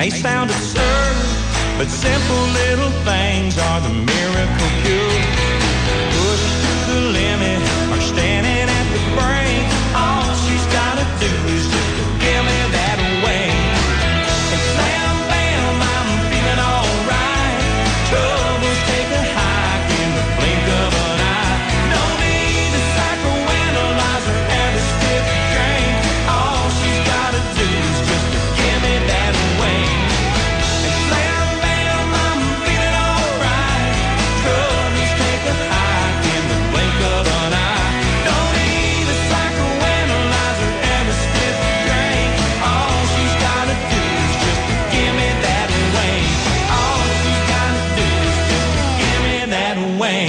may sound absurd, but simple little things are the miracle cure. Pushed to the limit or standing at the brink, all she's gotta do is just give me that way. And slam, bam, I'm feeling alright. Troubles take a hike in the blink of an eye. No need to psychoanalyze or have a stiff drink. All she's gotta do is just give me that way. And slam, bam, I'm feeling alright. Troubles take a hike in the blink of an eye. No need to psychoanalyze or have a stiff drink. All she's gotta do is just give me that way. All she's gotta do is just give me that way.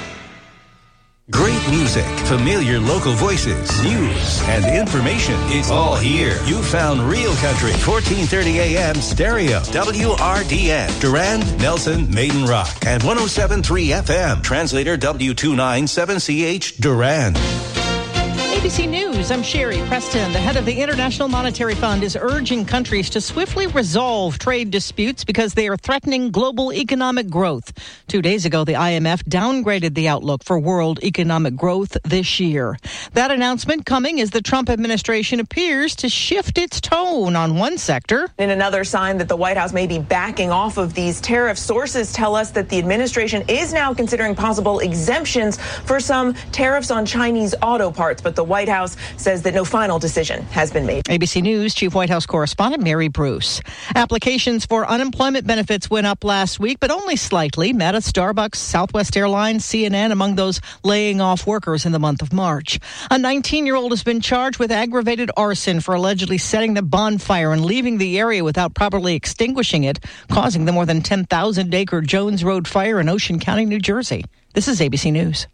Great music, familiar local voices, news, and information. It's all here. You found Real Country, 1430 AM stereo. WRDN, Durand, Nelson, Maiden Rock, and 107.3 FM. Translator W297CH, Durand. ABC News, I'm Sherry Preston. The head of the International Monetary Fund is urging countries to swiftly resolve trade disputes because they are threatening global economic growth. 2 days ago, the IMF downgraded the outlook for world economic growth this year. That announcement coming as the Trump administration appears to shift its tone on one sector. In another sign that the White House may be backing off of these tariffs, sources tell us that the administration is now considering possible exemptions for some tariffs on Chinese auto parts, but the White House says that no final decision has been made. ABC News Chief White House correspondent Mary Bruce. Applications for unemployment benefits went up last week, but only slightly. Meta, Starbucks, Southwest Airlines, CNN among those laying off workers in the month of March. A 19-year-old has been charged with aggravated arson for allegedly setting the bonfire and leaving the area without properly extinguishing it, causing the more than 10,000-acre Jones Road fire in Ocean County, New Jersey. This is ABC News.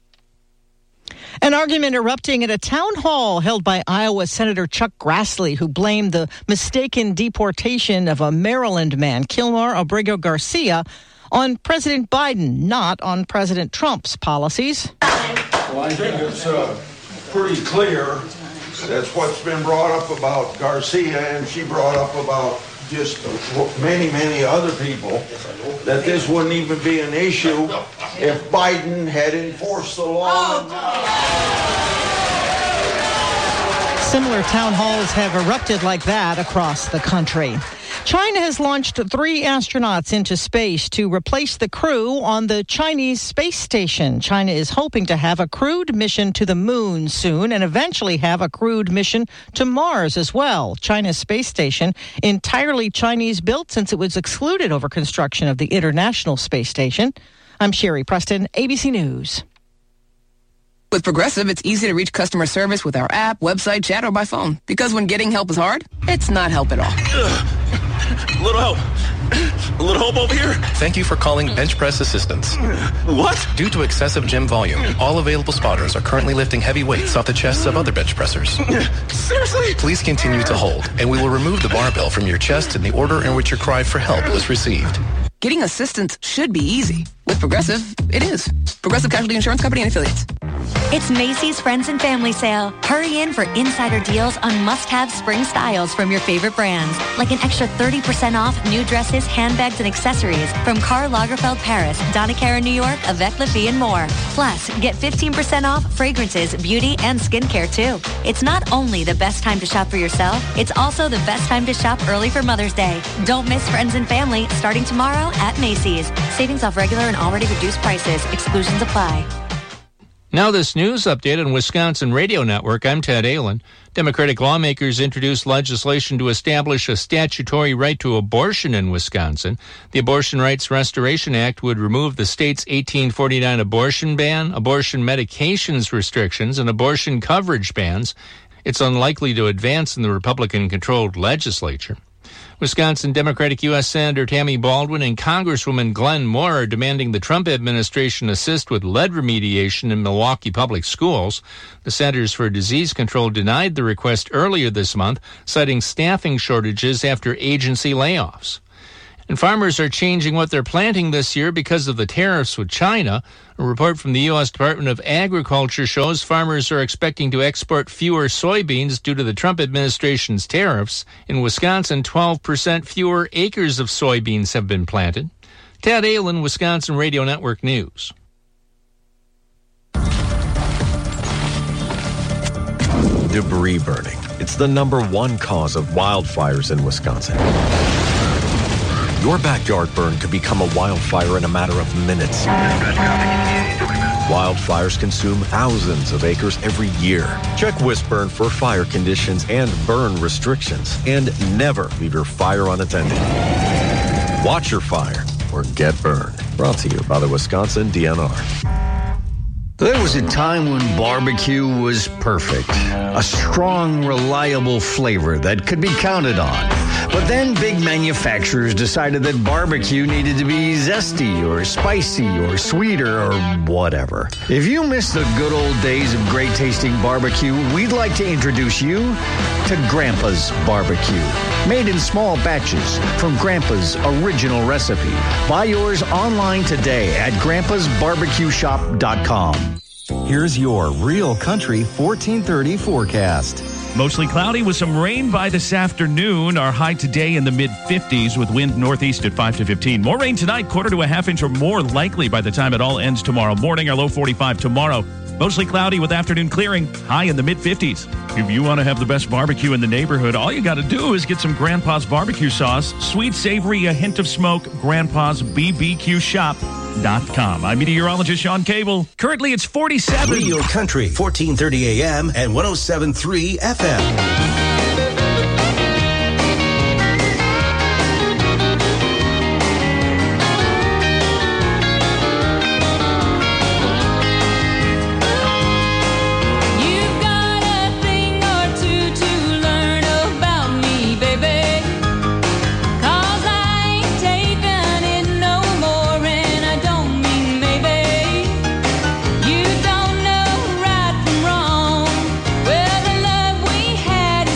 An argument erupting at a town hall held by Iowa Senator Chuck Grassley, who blamed the mistaken deportation of a Maryland man, Kilmar Abrego Garcia, on President Biden, not on President Trump's policies. Well, I think it's pretty clear that's what's been brought up about Garcia, and she brought up about just many, many other people, that this wouldn't even be an issue if Biden had enforced the law. Similar town halls have erupted like that across the country. China has launched 3 astronauts into space to replace the crew on the Chinese space station. China is hoping to have a crewed mission to the moon soon and eventually have a crewed mission to Mars as well. China's space station, entirely Chinese built since it was excluded over construction of the International Space Station. I'm Sherry Preston, ABC News. With Progressive, it's easy to reach customer service with our app, website, chat, or by phone. Because when getting help is hard, it's not help at all. A little help. A little help over here. Thank you for calling Bench Press Assistance. What? Due to excessive gym volume, all available spotters are currently lifting heavy weights off the chests of other bench pressers. Seriously? Please continue to hold, and we will remove the barbell from your chest in the order in which your cry for help was received. Getting assistance should be easy. With Progressive, it is. Progressive Casualty Insurance Company and Affiliates. It's Macy's Friends and Family Sale. Hurry in for insider deals on must-have spring styles from your favorite brands, like an extra 30% off new dresses, handbags, and accessories from Karl Lagerfeld Paris, Donna Karan New York, Avec La Fille, and more. Plus, get 15% off fragrances, beauty, and skincare, too. It's not only the best time to shop for yourself, it's also the best time to shop early for Mother's Day. Don't miss Friends and Family starting tomorrow at Macy's. Savings off regular and already reduced prices. Exclusions apply. Now this news update on Wisconsin Radio Network. I'm Ted Allen. Democratic lawmakers introduced legislation to establish a statutory right to abortion in Wisconsin. The Abortion Rights Restoration Act would remove the state's 1849 abortion ban, abortion medications restrictions, and abortion coverage bans. It's unlikely to advance in the Republican-controlled legislature. Wisconsin Democratic U.S. Senator Tammy Baldwin and Congresswoman Glenn Moore are demanding the Trump administration assist with lead remediation in Milwaukee public schools. The Centers for Disease Control denied the request earlier this month, citing staffing shortages after agency layoffs. And farmers are changing what they're planting this year because of the tariffs with China. A report from the U.S. Department of Agriculture shows farmers are expecting to export fewer soybeans due to the Trump administration's tariffs. In Wisconsin, 12% fewer acres of soybeans have been planted. Ted Aylin, Wisconsin Radio Network News. Debris burning. It's the #1 cause of wildfires in Wisconsin. Your backyard burn could become a wildfire in a matter of minutes. Wildfires consume thousands of acres every year. Check WisBurn for fire conditions and burn restrictions. And never leave your fire unattended. Watch your fire or get burned. Brought to you by the Wisconsin DNR. There was a time when barbecue was perfect. A strong, reliable flavor that could be counted on. But then big manufacturers decided that barbecue needed to be zesty or spicy or sweeter or whatever. If you miss the good old days of great tasting barbecue, we'd like to introduce you to Grandpa's Barbecue. Made in small batches from Grandpa's original recipe. Buy yours online today at grandpasbarbecueshop.com. Here's your Real Country 1430 forecast. Mostly cloudy with some rain by this afternoon. Our high today in the mid-50s with wind northeast at 5 to 15. More rain tonight, quarter to a half inch or more likely by the time it all ends tomorrow morning. Our low 45 tomorrow. Mostly cloudy with afternoon clearing, high in the mid-50s. If you want to have the best barbecue in the neighborhood, all you got to do is get some Grandpa's barbecue sauce. Sweet, savory, a hint of smoke. Grandpa's BBQshop.com. I'm meteorologist Sean Cable. Currently, it's 47. Real Country, 1430 AM and 107.3 FM. Had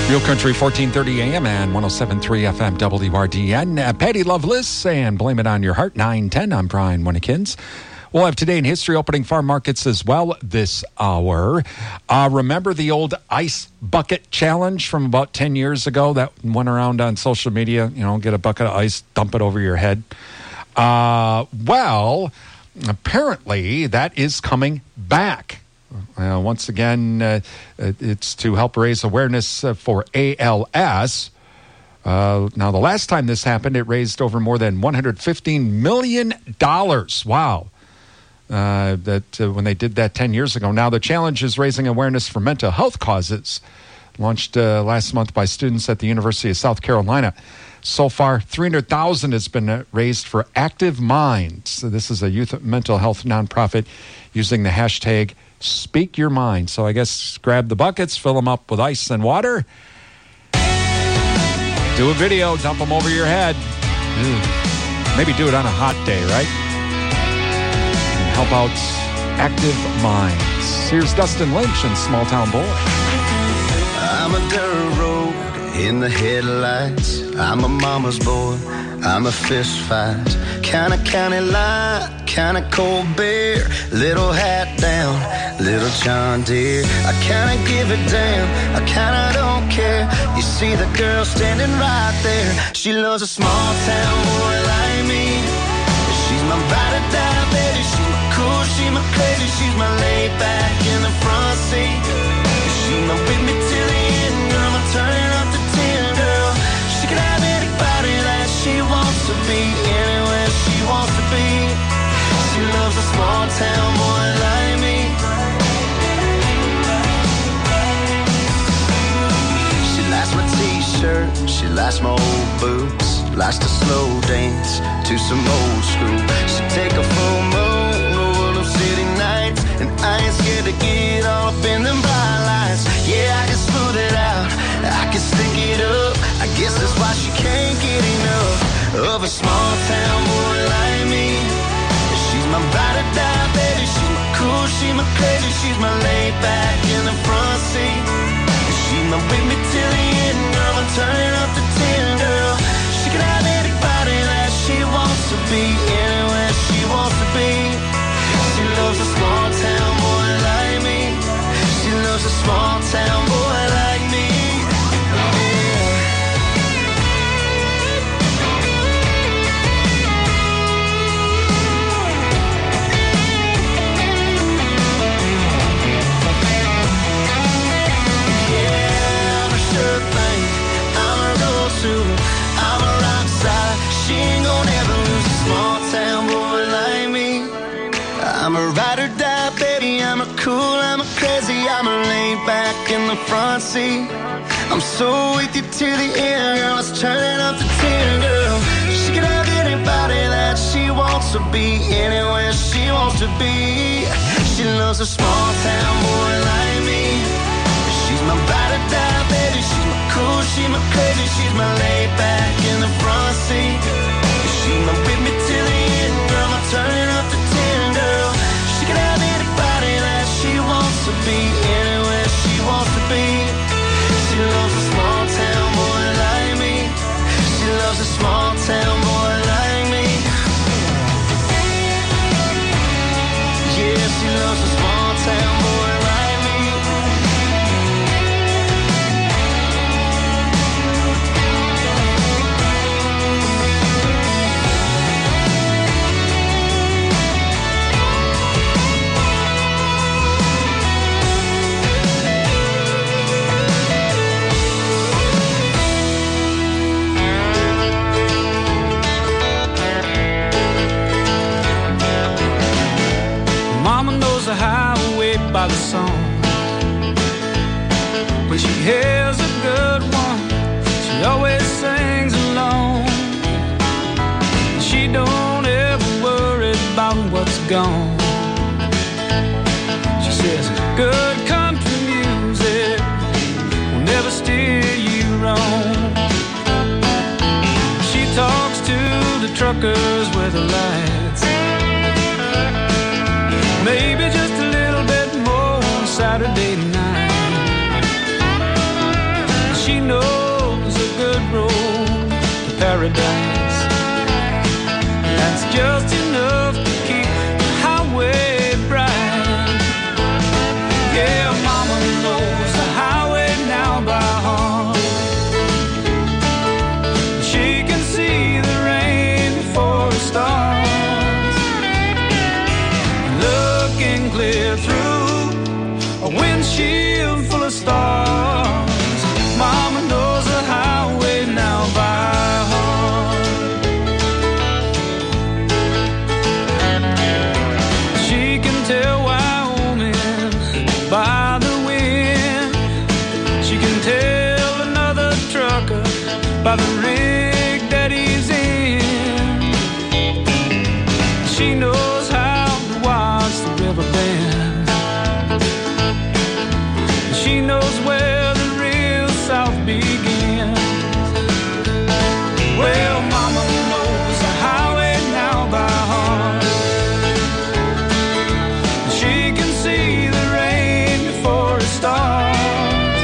Real Country, 1430 AM and 107.3 FM WRDN. Patty Loveless and Blame It On Your Heart, 9:10. I'm Brian Winnekins. We'll have Today in History opening farm markets as well this hour. Remember the old ice bucket challenge from about 10 years ago that went around on social media? You know, get a bucket of ice, dump it over your head. Well, apparently that is coming back. Once again, it's to help raise awareness for ALS. Now, the last time this happened, it raised over more than $115 million. Wow. When they did that 10 years ago. Now, the challenge is raising awareness for mental health causes. Launched last month by students at the University of South Carolina. So far, $300,000 has been raised for Active Minds. So this is a youth mental health nonprofit using the hashtag Speak Your Mind. So I guess grab the buckets, fill them up with ice and water. Do a video, dump them over your head. Maybe do it on a hot day, right? And help out Active Minds. Here's Dustin Lynch and Small Town Boy. I'm a dirt road in the headlights. I'm a mama's boy. I'm a fist fight. Kinda county line, kinda cold beer. Little hat down, little John Deere. I kinda give it down, I kinda don't care. You see the girl standing right there. She loves a small town boy like me. She's my ride or die baby. She's my cool, she's my crazy. She's my laid back in the front seat. She's my with me till the end, girl. I'm turning up the 10, girl. She can have anybody that she wants to be, anywhere she wants to be. She loves a small town boy like me. She likes my t-shirt, she likes my old boots, likes to slow dance to some old school. She take a full moon over them city nights, and I ain't scared to get all up in them bright lights. Yeah, I can smooth it out, I can stick it up. I guess that's why she can't get enough of a small town boy like me. She's my ride or die baby. She's my cool, she's my crazy. She's my laid back in the front seat. She's my with me till the end, girl. I'm turning up the 10, girl. She can have anybody that she wants to be, anywhere she wants to be. She loves a small town boy like me. She loves a small town boy like me. I'm a rock star. She ain't gonna ever lose a small town boy like me. I'm a ride or die baby. I'm a cool, I'm a crazy. I'm a laid back in the front seat. I'm so with you till the end, girl. Let's turn it up to 10, girl. She can have anybody that she wants to be, anywhere she wants to be. She loves a small town boy like me. She's my ride or die baby. She's my cool, she's my crazy. She's my laid back in the front seat. She's my with me till the end, girl. I'm turning up the 10, girl. She can have anybody that she wants to be, anywhere she wants to be. She loves a small town boy like me. She loves a small town boy like me. Yeah, she loves a small town boy like me. The highway by the song. When she hears a good one, she always sings along. She don't ever worry about what's gone. She says good country music will never steer you wrong. She talks to the truckers with the lights. Maybe just a little bit more on Saturday night. She paradise. That's just enough to keep the highway bright. Yeah, mama knows the highway now by heart. She can see the rain before it starts, looking clear through a windshield full of stars. Mama knows the highway now by heart. She can tell Wyoming by the wind. She can tell another trucker by the rig that he's in. She knows how to watch the river bend. She knows where the real South begins. Well, mama knows the highway now by heart. She can see the rain before it starts,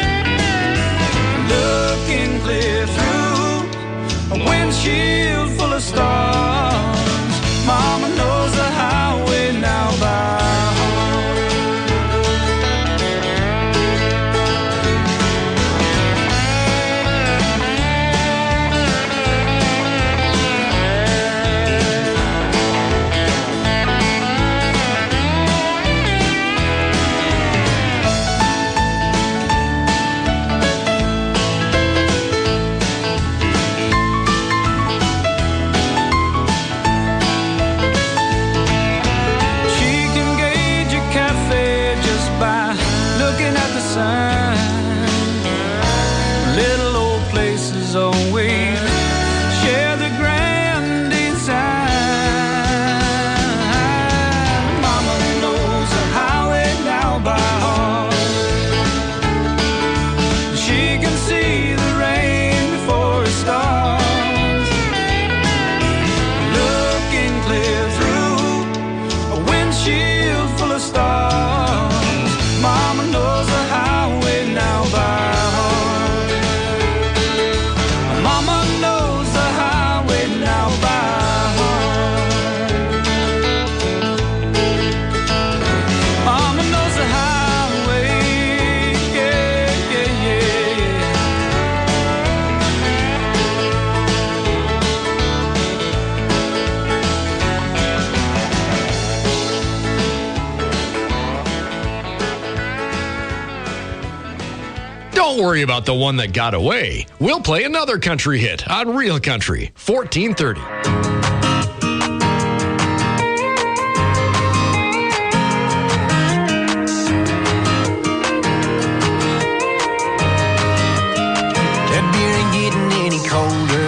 looking clear through a windshield full of stars. Mama knows the highway now by heart. She can gauge a cafe just by looking at the sign. Little old places always share the grand design. Mama knows the highway now by heart. She can see the rain before it starts, looking clear through a windshield full of stars. Mama knows the highway now by heart. Mama knows the highway now by heart. Mama knows the highway, yeah, yeah, yeah. Don't worry about the one that got away. We'll play another country hit on Real Country, 1430. That beer ain't getting any colder,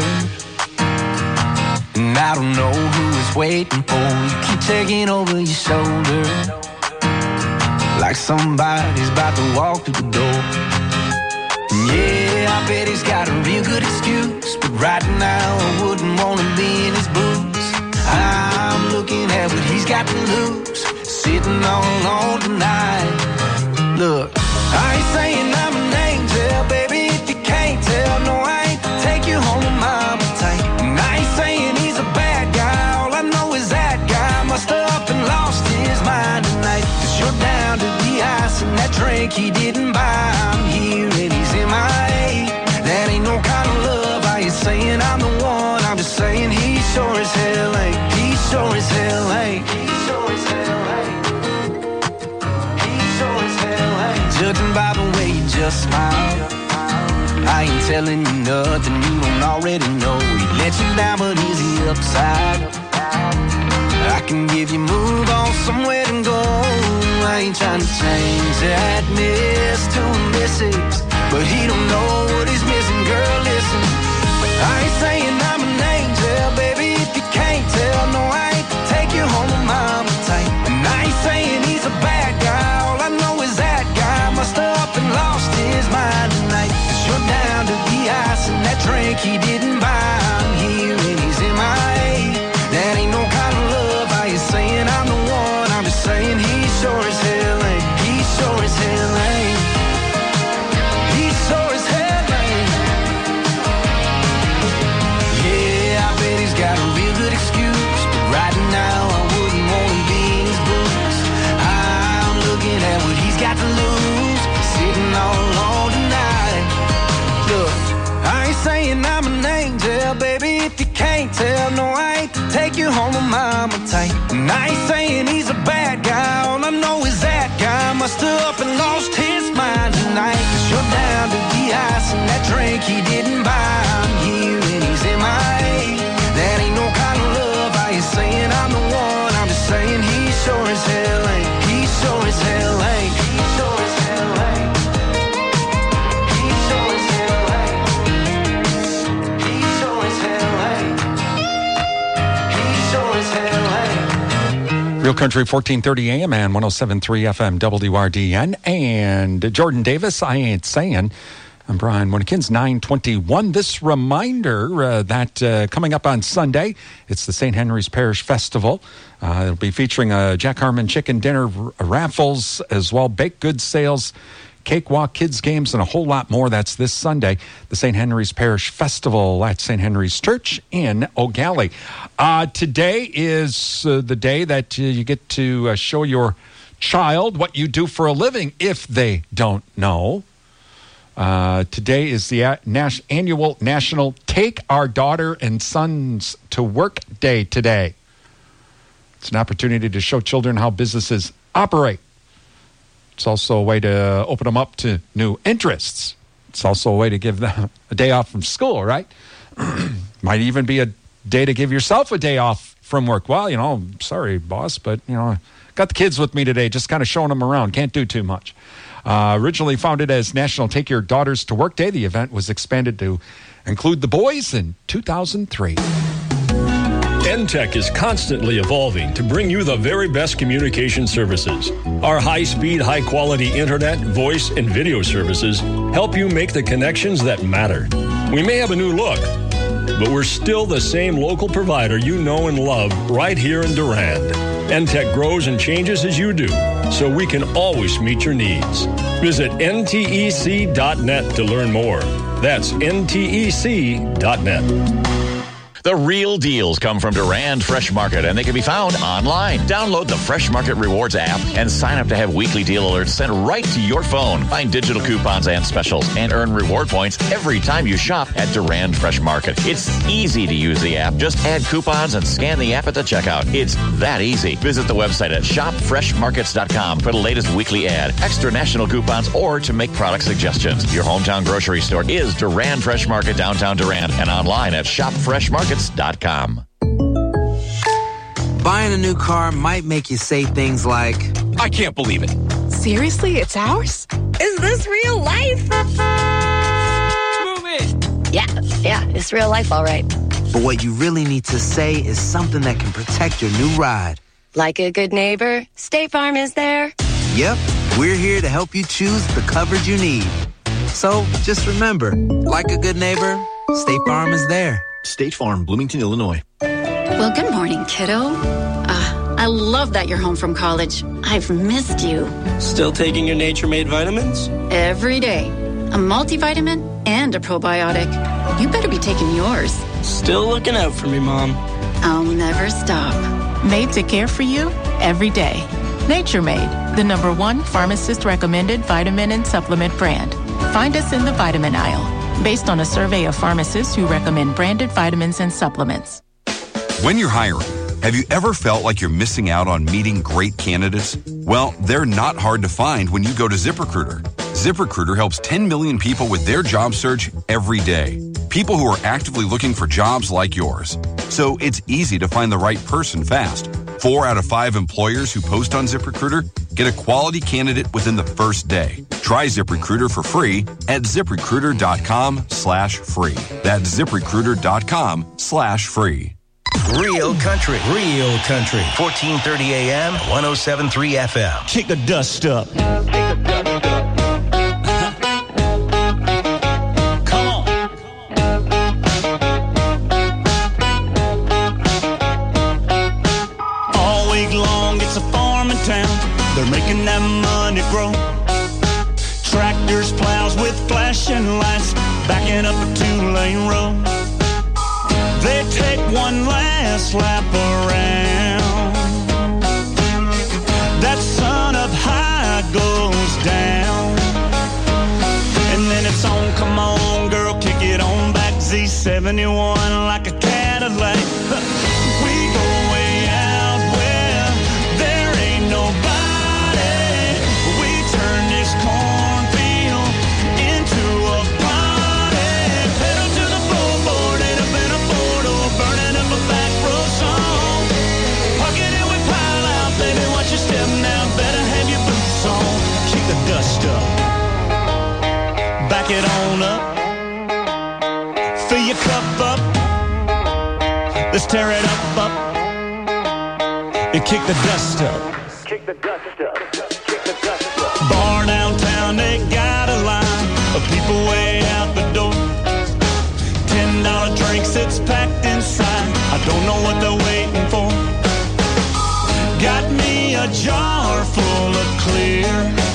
and I don't know who it's waiting for. You keep taking over your shoulder, like somebody's about to walk through the door. Yeah, I bet he's got a real good excuse, but right now I wouldn't want to be in his boots. I'm looking at what he's got to lose, sitting all alone tonight. Look, I ain't saying I'm an angel, baby, if you can't tell. No, I ain't take you home with my appetite. And I ain't saying he's a bad guy, all I know is that guy must have up and lost his mind tonight. 'Cause you're down to the ice and that drink he didn't buy. I'm here and he's MIA. That ain't no kind of love. I ain't saying I'm the one, I'm just saying he sure as hell ain't. He sure as hell ain't. He sure as hell ain't. He sure as hell ain't. Judging by the way you just smile, I ain't telling you nothing you don't already know. He let you down, but is he upside? I can give you move on somewhere to go. I ain't trying to change that miss to a missus, but he don't know what he's missing. Girl, listen, I ain't saying I'm an angel, baby, if you can't tell. No, I ain't take you home with mama tight. And I ain't saying he's a bad guy, all I know is that guy must have up and lost his mind tonight. 'Cause you're down to the ice and that drink he didn't buy. I'm here and he's MIA. That ain't no kind of love. I ain't saying I'm the one, I'm just saying he sure as hell ain't. He sure as hell ain't. He sure as hell ain't. Mama type. And I ain't saying he's a bad guy. All I know is that guy must have up and lost his mind tonight. 'Cause you're down to the ice and that drink he didn't buy. I'm here and he's MIA. That ain't no kind of love. I ain't saying I'm the one. I'm just saying he sure as hell ain't. He sure as hell ain't. He sure as hell ain't. He sure as hell ain't. He sure as hell ain't. He sure as hell ain't. Real Country 1430 AM and 107.3 FM WRDN. And Jordan Davis, I Ain't Saying. I'm Brian Winnekins, 9:21. This reminder that coming up on Sunday, it's the St. Henry's Parish Festival. It'll be featuring a Jack Harmon chicken dinner raffles, as well baked goods sales, cakewalk, kids games, and a whole lot more. That's this Sunday, the St. Henry's Parish Festival at St. Henry's Church in O'Galley. Today is the day that you get to show your child what you do for a living if they don't know. Today is the annual National Take Our Daughter and Sons to Work Day today. It's an opportunity to show children how businesses operate. It's also a way to open them up to new interests. It's also a way to give them a day off from school, right? Might even be a day to give yourself a day off from work. Well, sorry, boss, but, got the kids with me today, just kind of showing them around. Can't do too much. Originally founded as National Take Your Daughters to Work Day, the event was expanded to include the boys in 2003. NTEC is constantly evolving to bring you the very best communication services. Our high-speed, high-quality internet, voice, and video services help you make the connections that matter. We may have a new look, but we're still the same local provider you know and love right here in Durand. NTEC grows and changes as you do, so we can always meet your needs. Visit ntec.net to learn more. That's ntec.net. The real deals come from Durand Fresh Market, and they can be found online. Download the Fresh Market Rewards app and sign up to have weekly deal alerts sent right to your phone. Find digital coupons and specials and earn reward points every time you shop at Durand Fresh Market. It's easy to use the app. Just add coupons and scan the app at the checkout. It's that easy. Visit the website at shopfreshmarkets.com for the latest weekly ad, extra national coupons, or to make product suggestions. Your hometown grocery store is Durand Fresh Market, downtown Durand, and online at shopfreshmarkets.com. Buying a new car might make you say things like, I can't believe it. Seriously, it's ours? Is this real life? Move it! Yeah, it's real life, all right. But what you really need to say is something that can protect your new ride. Like a good neighbor, State Farm is there. Yep, we're here to help you choose the coverage you need. So just remember, like a good neighbor, State Farm is there. State Farm, Bloomington, Illinois. Well, good morning, kiddo. I love that you're home from college. I've missed you. Still taking your Nature Made vitamins? Every day. A multivitamin and a probiotic. You better be taking yours. Still looking out for me, Mom. I'll never stop. Made to care for you every day. Nature Made, the #1 pharmacist-recommended vitamin and supplement brand. Find us in the vitamin aisle, based on a survey of pharmacists who recommend branded vitamins and supplements. When you're hiring, have you ever felt like you're missing out on meeting great candidates? Well, they're not hard to find when you go to ZipRecruiter. ZipRecruiter helps 10 million people with their job search every day. People who are actively looking for jobs like yours. So it's easy to find the right person fast. 4 out of 5 employers who post on ZipRecruiter get a quality candidate within the first day. Try ZipRecruiter for free at ZipRecruiter.com/free. That's ZipRecruiter.com/free. Real country. 1430 AM, 107.3 FM. Kick the dust up. Come on. All week long, it's a farming town. They're making that money grow. Tractors, plows with flashing lights, backing up a 2-lane road. They take one last lap around. That sun up high goes down. And then it's on, come on, girl, kick it on back. Z71 like a Cadillac. We go back it on up. Fill your cup up. Let's tear it up, up. And kick the dust up. Kick the dust up. Kick the dust up. Bar downtown, they got a line of people way out the door. $10 drinks, it's packed inside. I don't know what they're waiting for. Got me a jar full of clear,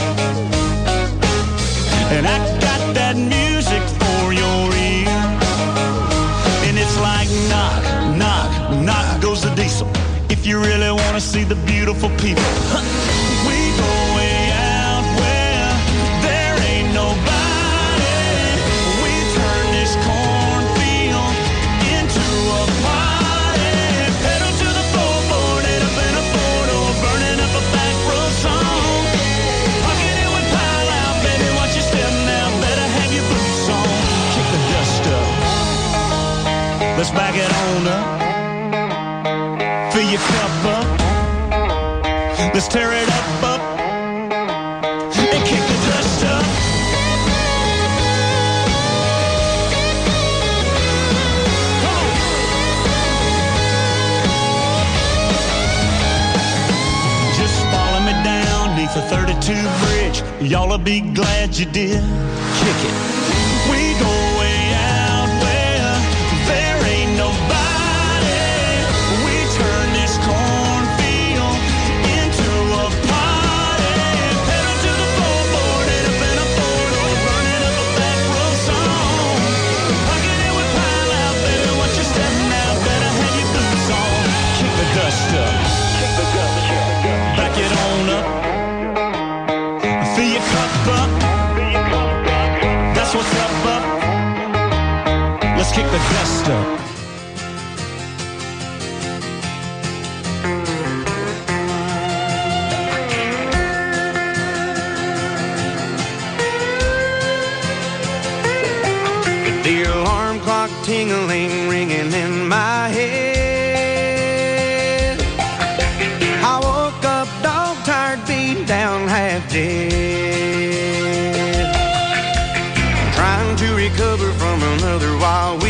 and I got that music for your ear. And it's like knock, knock, knock goes the diesel. If you really want to see the beautiful people, we go way out where there ain't nobody. We turn this cornfield into a party. Pedal to the floorboard, head up in a four-door, burning up a back row song. Pocket it with pile out, baby, watch your step now, better have your boots on. Kick the dust up. Let's back it on up. Fill your cup up. Let's tear it up, up. And kick the dust up. Come on. Just following me down neath the 32 bridge. Y'all'll be glad you did. Kick it. We go way out where there ain't nobody. Turn this cornfield into a party. Pedal to the floorboard, head up in a four-door, burning up a back row song. Pocket it with pile out, baby, watch your step now, better have your boots on. Kick the dust up. Kick the dust up. Back it on up. Fill your cup up. That's what's up, up. Let's kick the dust up. Tingling, ringing in my head. I woke up dog tired, beat down, half dead. Trying to recover from another wild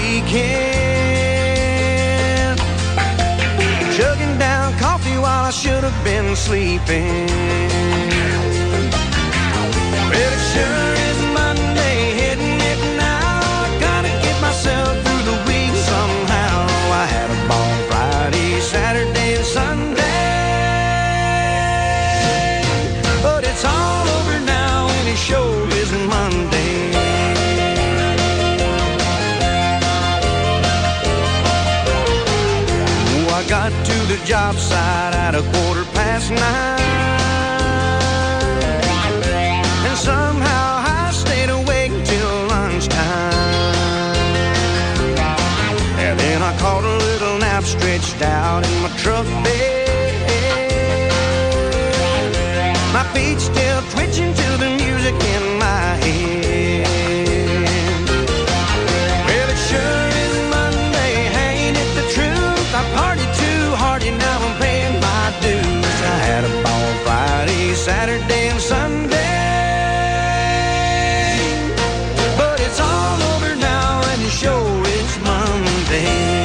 weekend. Chugging down coffee while I should have been sleeping. Well, it sure is Monday, hitting it now. I gotta get myself through the week somehow. I had a ball Friday, Saturday, and Sunday, but it's all over now and it sure isn't Monday. Oh, I got to the job site at 9:15, and somehow I stayed awake till lunchtime. And then I caught a little nap stretched out in my truck bed. My feet still twitching to the music in my head. Well, it sure is Monday, ain't it the truth? I partied too hard and now I'm paying my dues. I had a ball Friday, Saturday, and Sunday, but it's all over now and it sure is Monday.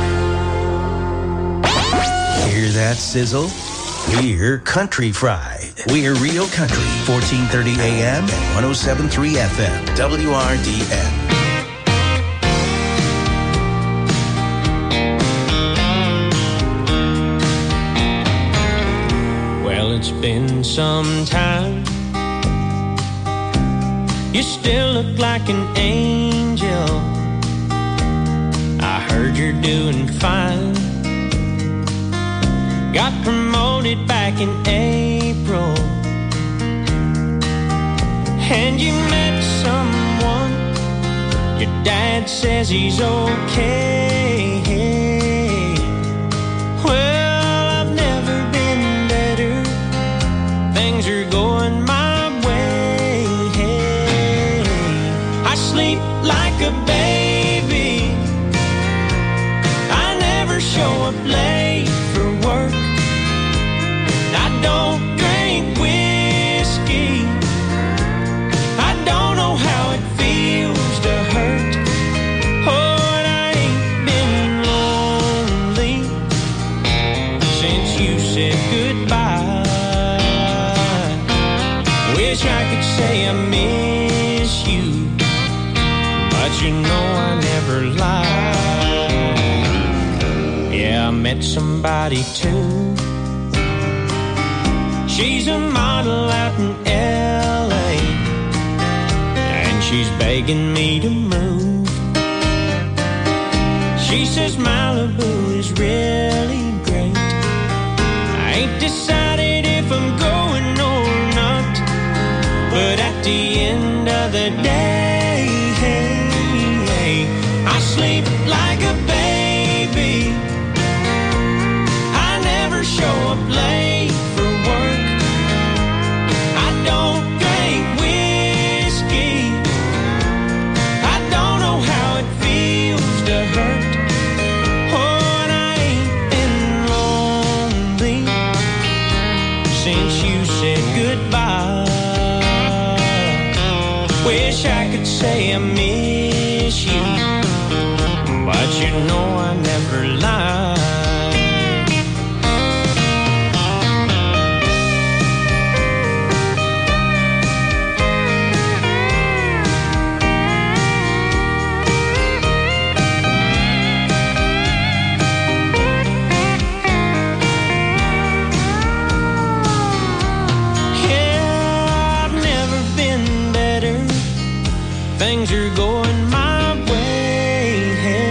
Sizzle, we're Country Fried. We're Real Country, 1430 AM and 107.3 FM, WRDN. It's been some time. You still look like an angel. I heard you're doing fine. Got promoted back in April, and you met someone. Your dad says he's okay. Well, I've never been better. Things are going my way. I sleep like a baby. I never show up late for work. I don't drink whiskey. I don't know how it feels to hurt. Oh, and I ain't been lonely since you said goodbye. Wish I could say I miss you, but you know I never lie. Yeah, I met somebody too. She's a model out in LA, and she's begging me to move. She says Malibu is really great. I ain't decided if I'm going or not, but at the end of the day, I sleep like a baby. I never show up late for work. I don't drink whiskey. I don't know how it feels to hurt. Oh, and I ain't been lonely since you said goodbye. Wish I could say I miss you, but you know I never lie. Things are going my way.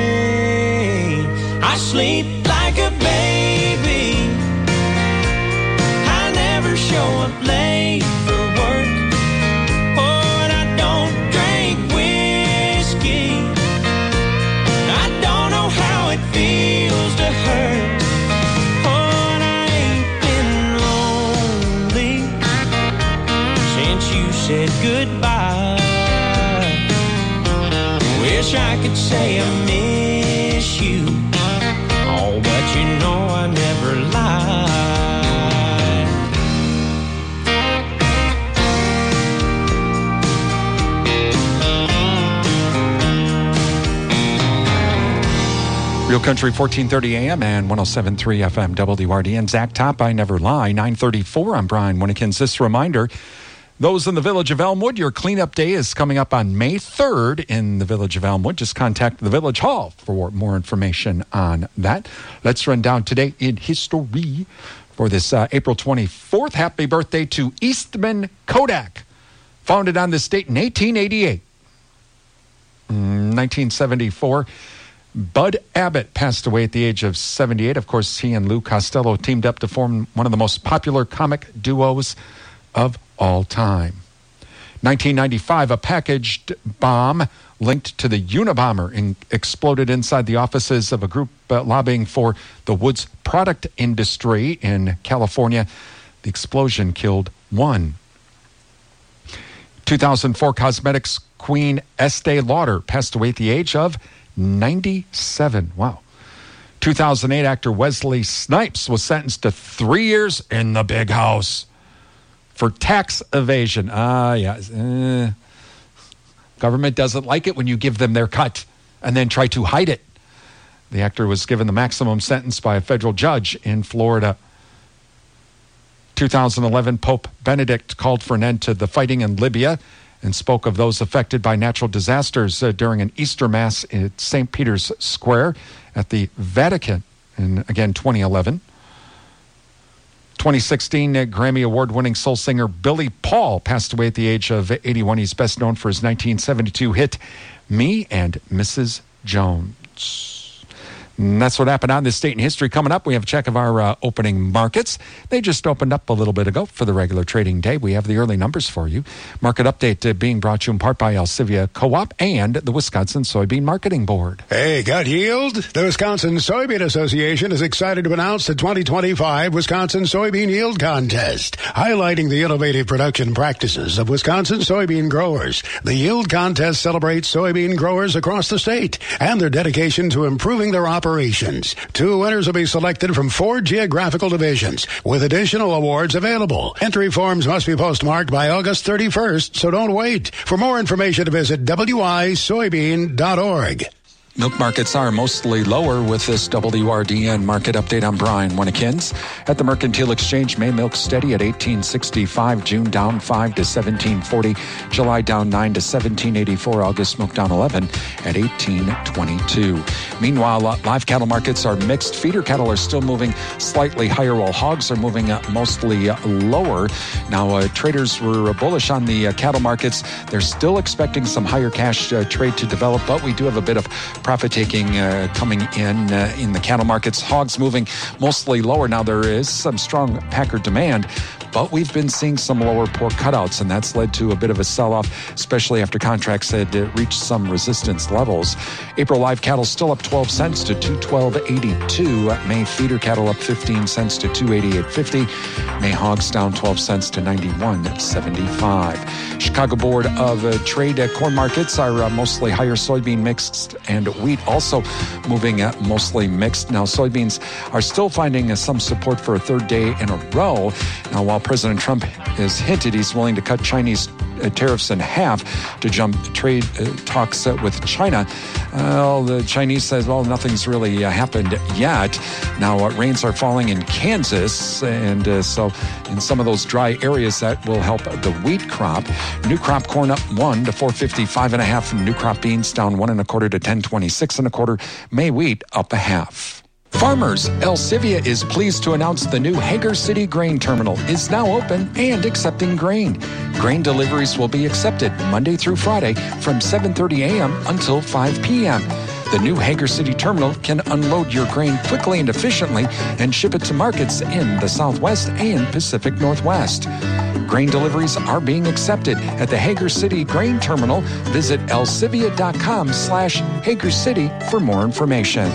I sleep like a baby. I never show up late for work. Oh, and I don't drink whiskey. I don't know how it feels to hurt. Oh, and I ain't been lonely since you said goodbye. Wish I could say I miss you, oh, but you know I never lie. Real Country, 1430 AM and 107.3 FM, WRDN. Zach Top, I Never Lie, 934. I'm Brian Winnekins. This reminder, those in the Village of Elmwood, your cleanup day is coming up on May 3rd in the Village of Elmwood. Just contact the Village Hall for more information on that. Let's run down today in history for this April 24th. Happy birthday to Eastman Kodak, founded on this date in 1888. 1974, Bud Abbott passed away at the age of 78. Of course, he and Lou Costello teamed up to form one of the most popular comic duos of all time. 1995, a packaged bomb linked to the Unabomber exploded inside the offices of a group lobbying for the Woods product industry in California. The explosion killed one. 2004, cosmetics queen Estee Lauder passed away at the age of 97. Wow. 2008, actor Wesley Snipes was sentenced to 3 years in the big house for tax evasion. Government doesn't like it when you give them their cut and then try to hide it. The actor was given the maximum sentence by a federal judge in Florida. 2011, Pope Benedict called for an end to the fighting in Libya and spoke of those affected by natural disasters during an Easter Mass at St. Peter's Square at the Vatican in, again, 2011. 2016, Grammy Award-winning soul singer Billy Paul passed away at the age of 81. He's best known for his 1972 hit, Me and Mrs. Jones. And that's what happened on this State in History. Coming up, we have a check of our opening markets. They just opened up a little bit ago for the regular trading day. We have the early numbers for you. Market update being brought to you in part by Alcivia Co-op and the Wisconsin Soybean Marketing Board. Hey, got yield? The Wisconsin Soybean Association is excited to announce the 2025 Wisconsin Soybean Yield Contest, highlighting the innovative production practices of Wisconsin soybean growers. The Yield Contest celebrates soybean growers across the state and their dedication to improving their operations. 2 winners will be selected from 4 geographical divisions, with additional awards available. Entry forms must be postmarked by August 31st, so don't wait. For more information, visit wisoybean.org. Milk markets are mostly lower with this WRDN market update. I'm Brian Winnekins. At the Mercantile Exchange, May milk steady at $18.65, June down 5 to $17.40, July down 9 to $17.84, August milk down 11 at $18.22. Meanwhile, live cattle markets are mixed. Feeder cattle are still moving slightly higher, while hogs are moving mostly lower. Now, traders were bullish on the cattle markets. They're still expecting some higher cash trade to develop, but we do have a bit of profit-taking coming in the cattle markets. Hogs moving mostly lower. Now, there is some strong packer demand, but we've been seeing some lower pork cutouts, and that's led to a bit of a sell-off, especially after contracts had reached some resistance levels. April live cattle still up 12 cents to $212.82. May feeder cattle up 15 cents to $288.50. May hogs down 12 cents to $91.75. Chicago Board of Trade corn markets are mostly higher. Soybean mixed and wheat also moving mostly mixed. Now, soybeans are still finding some support for a third day in a row. Now, while President Trump has hinted he's willing to cut Chinese tariffs in half to jump trade talks with China, the Chinese says, well, nothing's really happened yet. Now, rains are falling in Kansas, and so in some of those dry areas, that will help the wheat crop. New crop corn up 1 to $4.55.5. New crop beans down 1 1/4 to $10.26 May wheat up 1/2. Farmers, Alcivia is pleased to announce the new Hager City Grain Terminal is now open and accepting grain. Grain deliveries will be accepted Monday through Friday from 7:30 a.m. until 5 p.m. The new Hager City Terminal can unload your grain quickly and efficiently and ship it to markets in the Southwest and Pacific Northwest. Grain deliveries are being accepted at the Hager City Grain Terminal. Visit alcivia.com/Hager City for more information.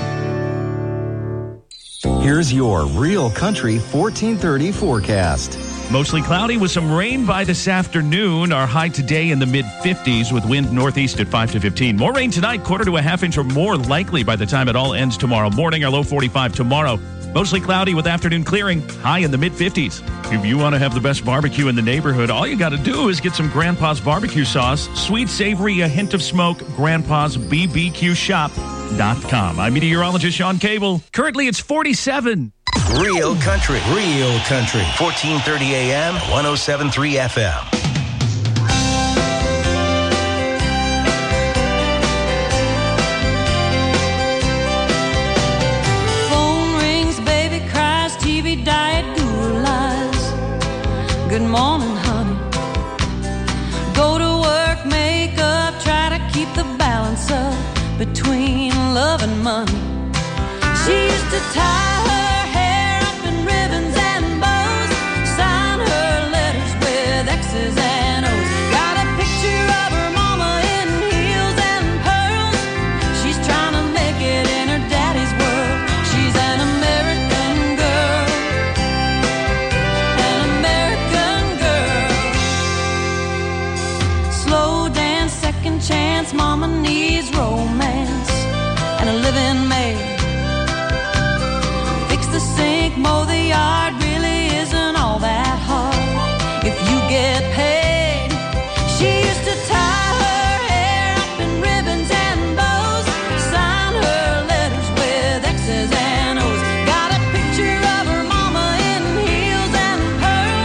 Here's your Real Country 1430 forecast. Mostly cloudy with some rain by this afternoon. Our high today in the mid-50s with wind northeast at 5 to 15. More rain tonight, 1/4 to 1/2 inch or more likely by the time it all ends tomorrow morning. Our low 45 tomorrow. Mostly cloudy with afternoon clearing, high in the mid-50s. If you want to have the best barbecue in the neighborhood, all you got to do is get some Grandpa's barbecue sauce. Sweet, savory, a hint of smoke. Grandpa's BBQShop.com. I'm meteorologist Sean Cable. Currently, it's 47. Real Country. 1430 AM, 107.3 FM. Diet guru lies. Good morning, honey. Go to work, make up, try to keep the balance up between love and money. She used to tie her hair up in ribbons and bows, sign her letters with X's and O's. Got a picture of her mama in heels and pearls. She's trying to make it in her daddy's world. She's an American girl. Chance, mama needs romance and a living maid. Fix the sink, mow the yard, really isn't all that hard if you get paid. She used to tie her hair up in ribbons and bows, sign her letters with X's and O's. Got a picture of her mama in heels and pearls.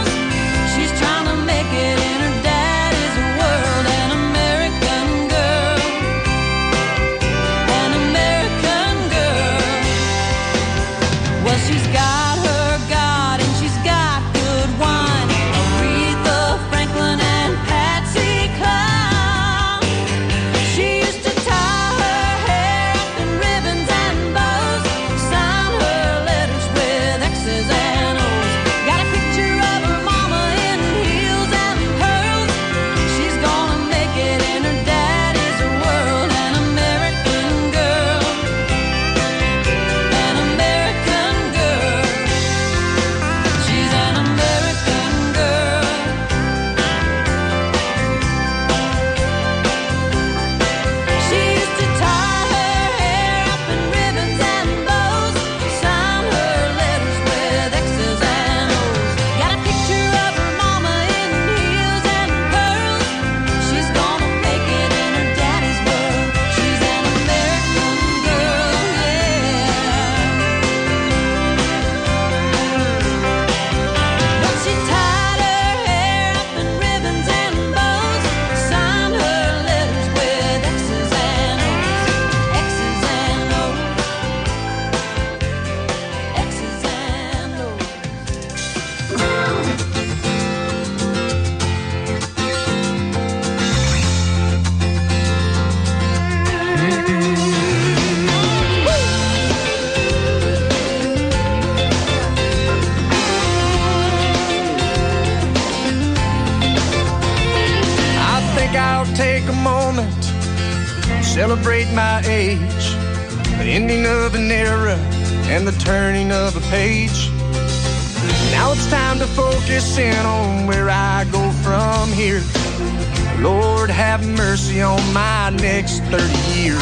think I'll take a moment, celebrate my age, the ending of an era and the turning of a page. Now it's time to focus in on where I go from here. Lord, have mercy on my next 30 years.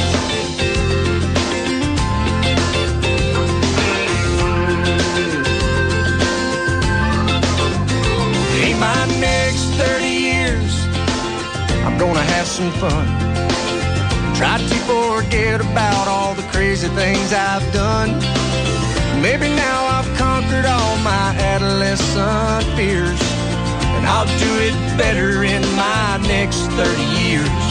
In my next 30 years, I'm gonna have some fun. Try to forget about all the crazy things I've done. Maybe now I've conquered all my adolescent fears, and I'll do it better in my next 30 years.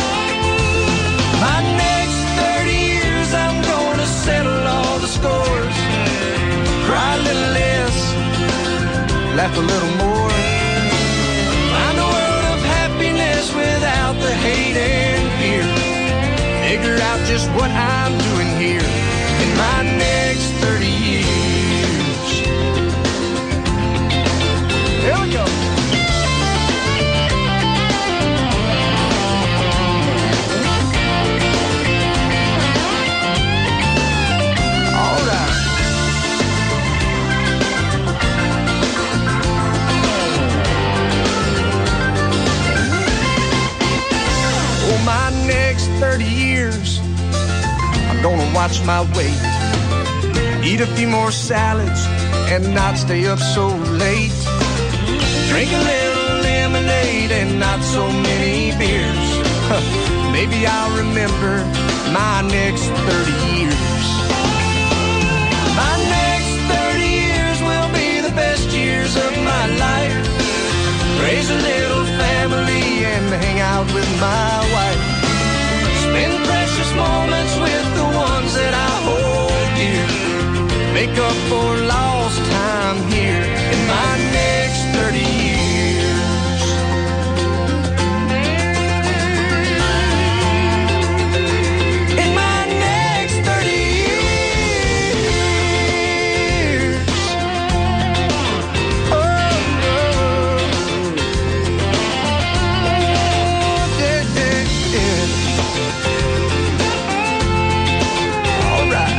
My next 30 years, I'm gonna settle all the scores, cry a little less, laugh a little more, find a world of happiness without the hate and fear, figure out just what I'm doing here in my next 30 years. Here we go. All right. Oh, my next 30 years, I'm gonna watch my weight, eat a few more salads and not stay up so late, drink a little lemonade and not so many beers. Maybe I'll remember my next 30 years. My next 30 years will be the best years of my life. Raise a little family and hang out with my wife. Spend precious moments with the ones that I hold dear. Make up for lost time here in my next 30 years. In my next 30 years. Oh, yeah, yeah, yeah. All right.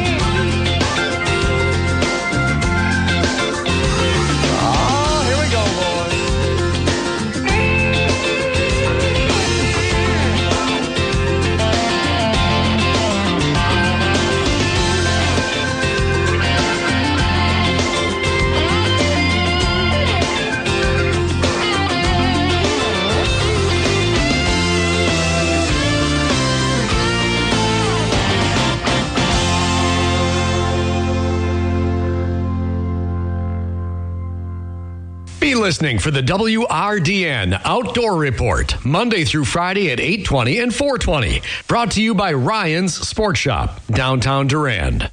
Be listening for the WRDN Outdoor Report, Monday through Friday at 8:20 and 4:20. Brought to you by Ryan's Sports Shop, downtown Durand.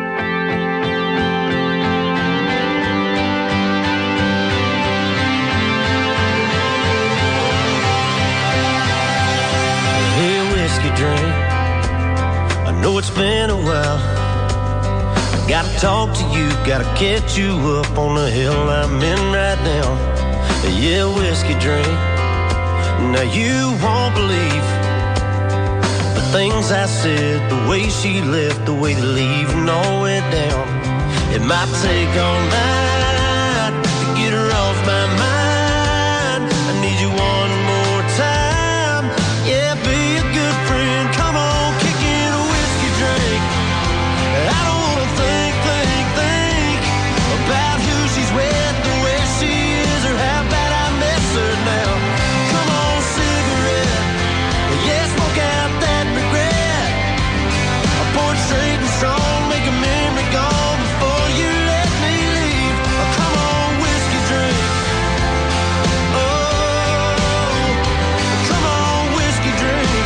Hey, whiskey drink, I know it's been a while. Gotta talk to you, gotta catch you up on the hill I'm in right now. Yeah, whiskey drink. Now you won't believe the things I said, the way she left, the way they leaving all went down. It might take all night to get her off my mind. I need you one more time. Yeah, be a good friend. Come on, kick in a whiskey drink. I don't wanna think about who she's with, or where she is, or how bad I miss her now. Come on, cigarette, yeah, smoke out that regret. I pour it straight and strong, make a memory gone before you let me leave. Oh, come on, whiskey drink. Oh, come on, whiskey drink.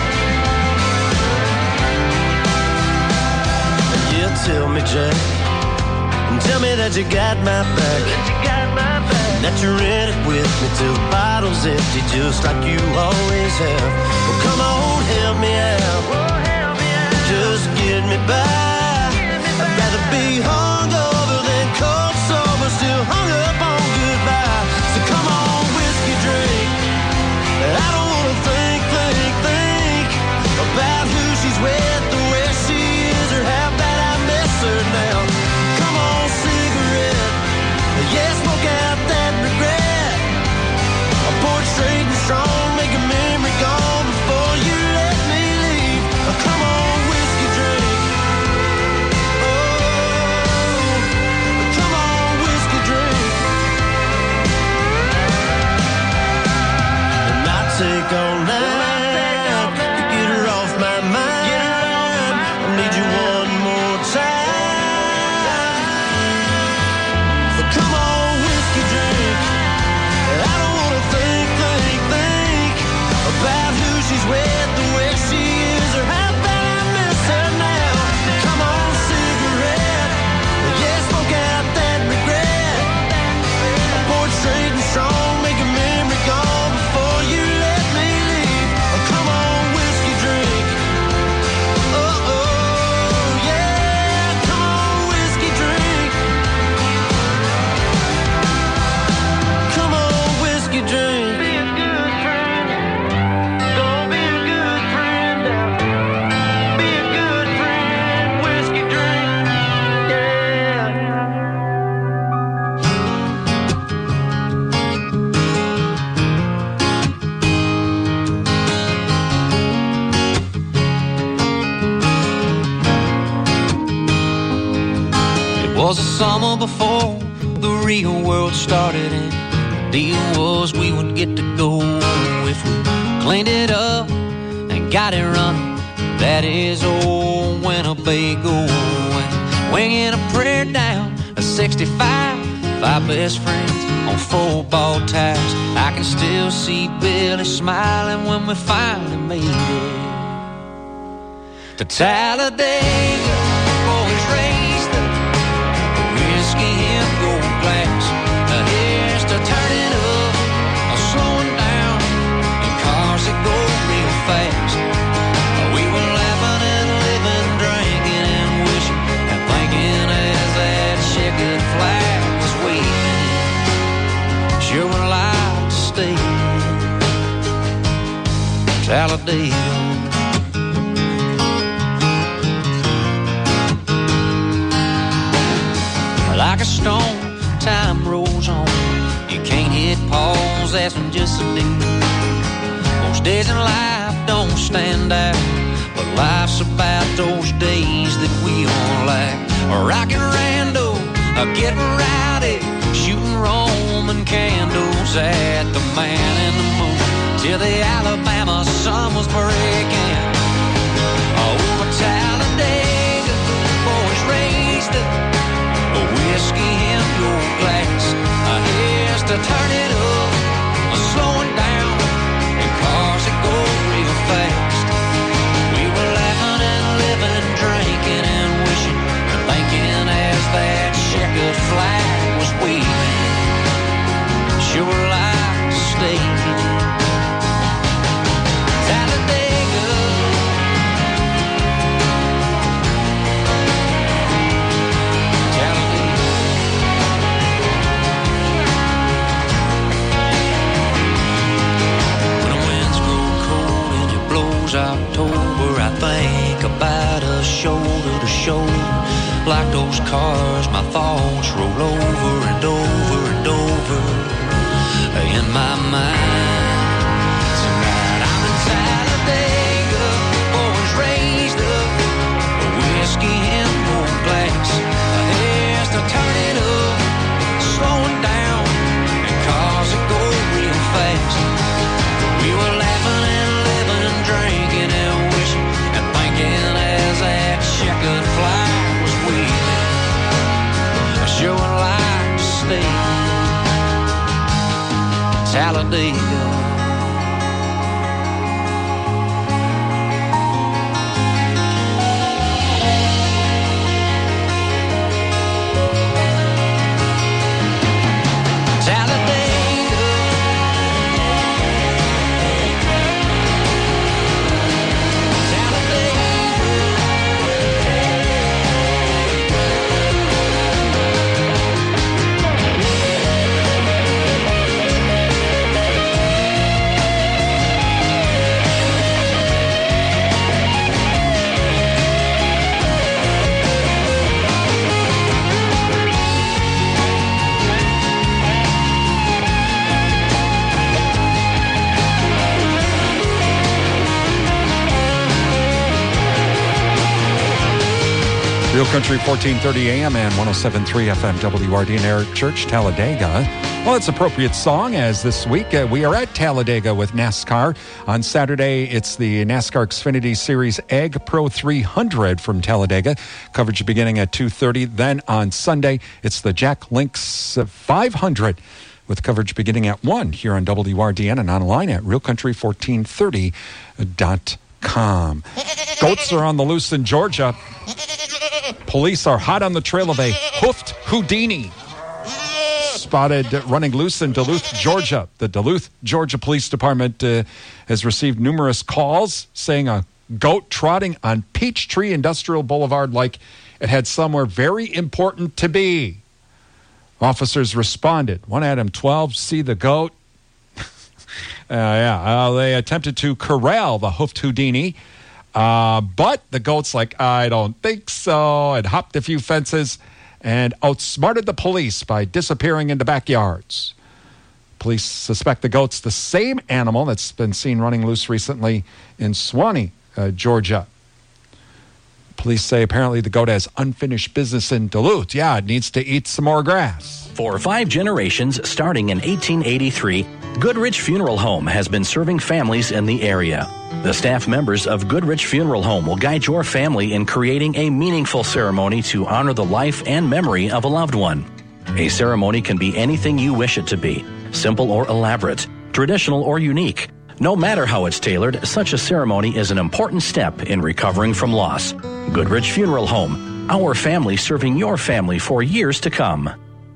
Yeah, tell me, Jack, tell me that you got my back, that you're in it with me till the bottle's empty, just like you always have. Well, come on, help me out, just get me by. I'd rather be hungover than cold sober, still hung up on goodbye. So come on, whiskey drink, I don't take all night to get her off my mind. I need you one more time. Come on, whiskey drink. I don't wanna think about who she's with, the way she is, or how bad I miss her now. Come on, cigarette. Yeah, smoke out that regret. Pour it straight and strong, make a memory gone before you let me leave. Come on, whiskey drink. Oh, yeah. Come on, whiskey drink. Come on, whiskey drink. Be a good friend. Gonna be a good friend now. Be a good friend. Whiskey drink. Yeah. It was the summer before the real world started, and the deal was we would get to go if we cleaned it up and got it running. That is old Winnebago, and winging a prayer down a 65, 5 best friends on 4-ball tires. I can still see Billy smiling when we finally made it to Talladega. Boys raised the whiskey in gold glass. Here's to turning up, slowing down in cars that go real fast. We were laughing and living, drinking and wishing and thinking as that checkered flag was waving. Sure would like to stay in Talladega. Like a stone, time rolls on. You can't hit pause, that's when just a day. Most days in life don't stand out, but life's about those days that we all lack. Rockin' rando, getting rowdy, shooting Roman candles at the man in the moon, till the Alabama sun was breaking. Over Talladega, boys raised up a whiskey in your glass. Here's to turn it up, slowing down in cars that go real fast. We were laughing and living, drinking and wishing and thinking as that checkered flag was waving. Sure like to stay Talladega. October, I think about us shoulder to shoulder. Like those cars, my thoughts roll over and over and over in my mind. Tonight I'm in Talladega, boys raised up a whiskey in gold glass. Here's to turn it up, slowing down in cars that go real fast. We were laughing and living and drinking and wishing and thinking as that checkered flag was waving. I sure would like to stay Talladega. Real Country 1430 AM and 107.3 FM WRD in Eric Church, Talladega. Well, it's appropriate song as this week we are at Talladega with NASCAR. On Saturday, it's the NASCAR Xfinity Series Ag Pro 300 from Talladega. Coverage beginning at 2:30. Then on Sunday, it's the Jack Links 500 with coverage beginning at 1 here on WRDN and online at realcountry1430.com. Goats are on the loose in Georgia. Police are hot on the trail of a hoofed Houdini spotted running loose in Duluth, Georgia. The Duluth, Georgia Police Department has received numerous calls saying a goat trotting on Peachtree Industrial Boulevard like it had somewhere very important to be. Officers responded. 1 Adam 12, see the goat. They attempted to corral the hoofed Houdini, but the goat's like, I don't think so, and hopped a few fences and outsmarted the police by disappearing into backyards. Police suspect the goat's the same animal that's been seen running loose recently in Suwanee, Georgia. Police say apparently the goat has unfinished business in Duluth. Yeah, it needs to eat some more grass. For 5 generations, starting in 1883, Goodrich Funeral Home has been serving families in the area. The staff members of Goodrich Funeral Home will guide your family in creating a meaningful ceremony to honor the life and memory of a loved one. A ceremony can be anything you wish it to be, simple or elaborate, traditional or unique. No matter how it's tailored, such a ceremony is an important step in recovering from loss. Goodrich Funeral Home, our family serving your family for years to come.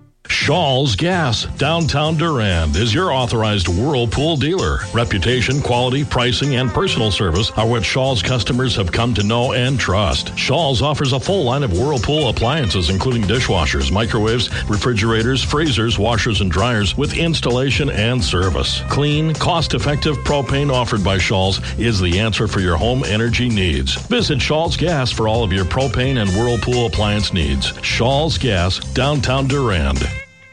Shaw's Gas, downtown Durand, is your authorized Whirlpool dealer. Reputation, quality, pricing, and personal service are what Shaw's customers have come to know and trust. Shaw's offers a full line of Whirlpool appliances, including dishwashers, microwaves, refrigerators, freezers, washers, and dryers with installation and service. Clean, cost-effective propane offered by Shaw's is the answer for your home energy needs. Visit Shaw's Gas for all of your propane and Whirlpool appliance needs. Shaw's Gas, downtown Durand.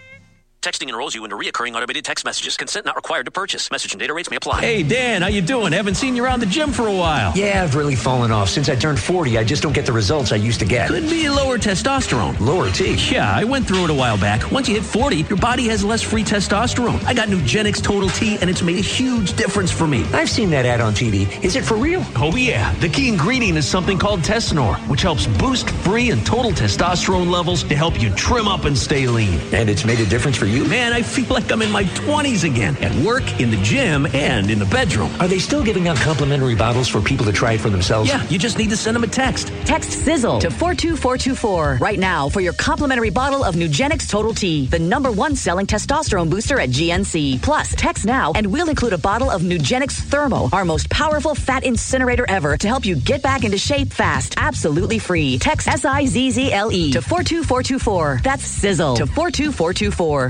Texting enrolls you into reoccurring automated text messages. Consent not required to purchase. Message and data rates may apply. Hey, Dan, how you doing? Haven't seen you around the gym for a while. Yeah, I've really fallen off. Since I turned 40, I just don't get the results I used to get. Could be lower testosterone. Lower T? Yeah, I went through it a while back. Once you hit 40, your body has less free testosterone. I got Nugenix Total T, and it's made a huge difference for me. I've seen that ad on TV. Is it for real? Oh, yeah. The key ingredient is something called Testanor, which helps boost free and total testosterone levels to help you trim up and stay lean. And it's made a difference for you? Man, I feel like I'm in my 20s again, at work, in the gym, and in the bedroom. Are they still giving out complimentary bottles for people to try it for themselves? Yeah, you just need to send them a text. Text SIZZLE to 42424 right now for your complimentary bottle of Nugenix Total T, the #1 selling testosterone booster at GNC. Plus, text now and we'll include a bottle of Nugenix Thermo, our most powerful fat incinerator ever, to help you get back into shape fast, absolutely free. Text SIZZLE to 42424. That's SIZZLE to 42424.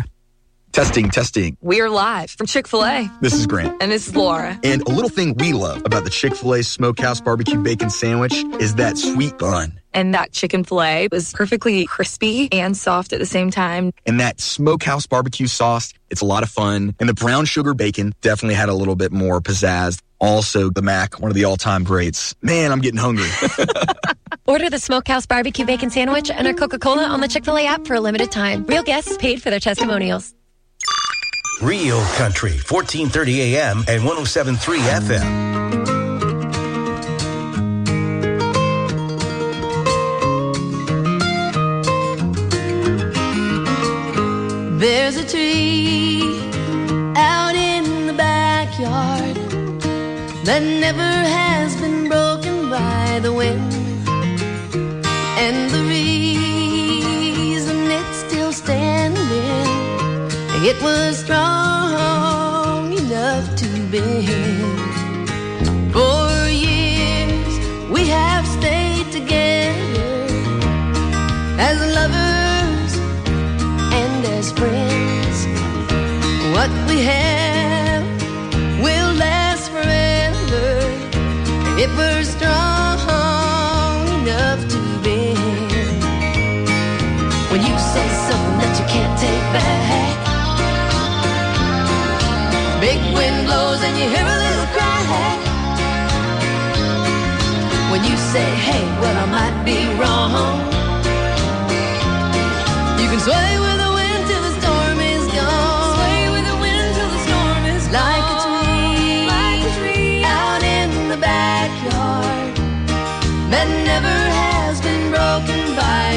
Testing. We're live from Chick-fil-A. This is Grant. And this is Laura. And a little thing we love about the Chick-fil-A Smokehouse Barbecue Bacon Sandwich is that sweet bun. And that chicken filet was perfectly crispy and soft at the same time. And that Smokehouse Barbecue sauce, it's a lot of fun. And the brown sugar bacon definitely had a little bit more pizzazz. Also, the Mac, one of the all-time greats. Man, I'm getting hungry. Order the Smokehouse Barbecue Bacon Sandwich and our Coca-Cola on the Chick-fil-A app for a limited time. Real guests paid for their testimonials. Real Country, 1430 AM and 107.3 FM. There's a tree out in the backyard that never has been broken by the wind. And the reason it's still standing, it was strong enough to bend. For years we have stayed together as lovers and as friends. What we have will last forever if we're strong enough to bend. When you say something that you can't take back, big wind blows and you hear a little cry. When you say, hey, well, I might be wrong, you can sway with the wind till the storm is gone.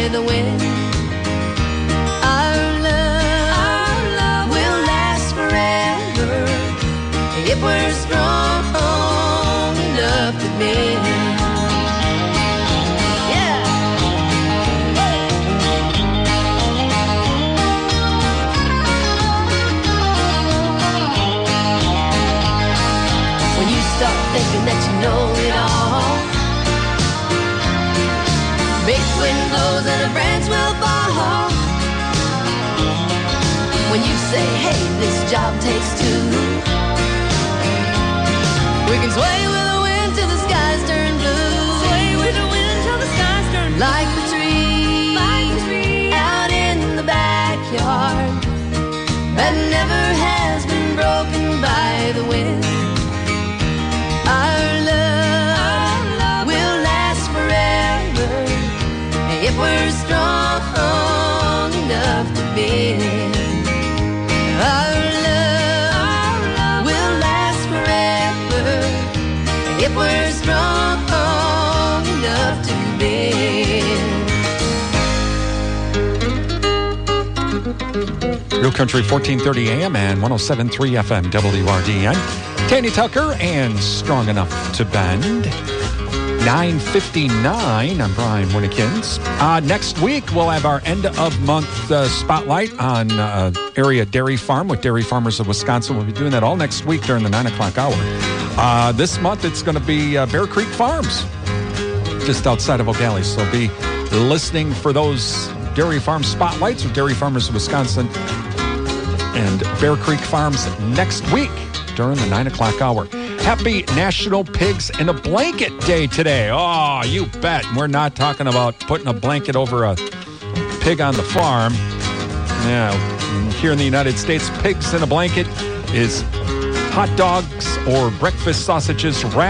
with the wind. Our love will last forever if we're strong enough to bend. Start thinking that you know it all. Big wind blows and a branch will fall. When you say, hey, this job takes two, we can sway with the wind till the skies turn blue. Sway with the wind till the skies turn blue. Like the tree out in the backyard that never has been broken by the wind. Our love will last forever if we're strong enough to bend. Our love will last forever if we're strong enough to bend. Real Country 1430 AM and 107.3 FM WRDN. Tanya Tucker and Strong Enough to Bend. 9:59. I'm Brian Winnikins. Next week, we'll have our end-of-month spotlight on area dairy farm with Dairy Farmers of Wisconsin. We'll be doing that all next week during the 9 o'clock hour. This month, it's going to be Bear Creek Farms, just outside of O'Galley. So be listening for those dairy farm spotlights with Dairy Farmers of Wisconsin and Bear Creek Farms next week during the 9 o'clock hour. Happy National Pigs in a Blanket Day today. Oh, you bet. We're not talking about putting a blanket over a pig on the farm. Yeah, here in the United States, pigs in a blanket is hot dogs or breakfast sausages wrapped